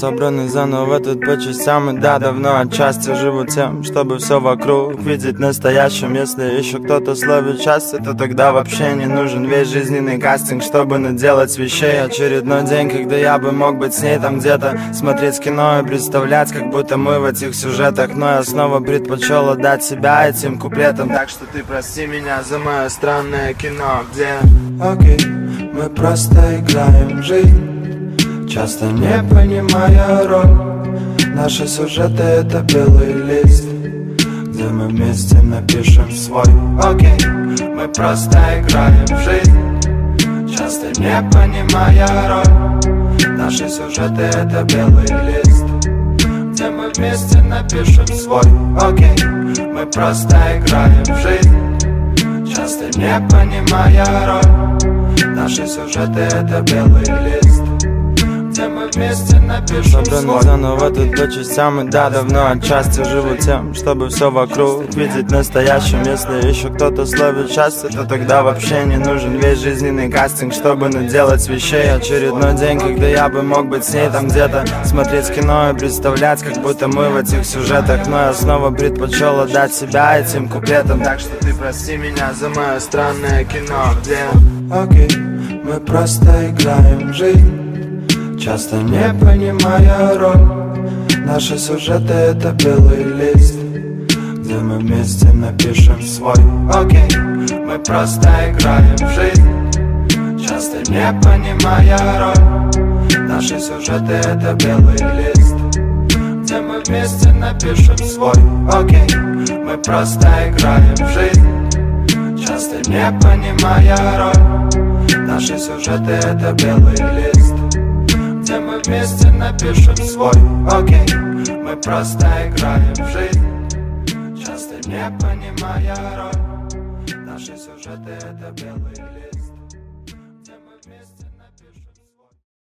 Собраны заново тут по частям, и да, давно отчасти живу тем, чтобы все вокруг видеть настоящим. Если еще кто-то словит счастье, то тогда вообще не нужен весь жизненный кастинг, чтобы наделать вещей. Очередной день, когда я бы мог быть с ней там где-то, смотреть кино и представлять, как будто мы в этих сюжетах. Но я снова предпочел отдать себя этим куплетам. Так что ты прости меня за мое странное кино, где окей, мы просто играем в жизнь, часто не понимая роль. Наши сюжеты — это белый лист, где мы вместе напишем свой. Окей, мы просто играем в жизнь, часто не понимая роль. Наши сюжеты — это белый лист, где мы вместе напишем свой. Окей, мы просто играем в жизнь, часто не понимая роль. Наши сюжеты — это белый лист, где мы вместе напишем свой. Заново тут по частям, и да, давно отчасти живу тем, чтобы все вокруг видеть настоящим. Если еще кто-то словит счастье, то тогда вообще не нужен весь жизненный кастинг, чтобы наделать вещей. Очередной день, когда я бы мог быть с ней там где-то, смотреть кино и представлять, как будто мы в этих сюжетах. Но я снова предпочел отдать себя этим куплетам. Так что ты прости меня за мое странное кино, где окей, мы просто играем в жизнь, часто не понимая роль. Наши сюжеты — это белый лист, где мы вместе напишем свой. Окей, мы просто играем в жизнь, часто не понимая роль. Наши сюжеты — это белый лист, где мы вместе напишем свой. Окей, мы просто играем в жизнь, часто не понимая роль. Наши сюжеты — это белый лист, где мы вместе напишем свой. Окей, мы просто играем в жизнь, часто не понимая роль. Наши сюжеты — это белый лист.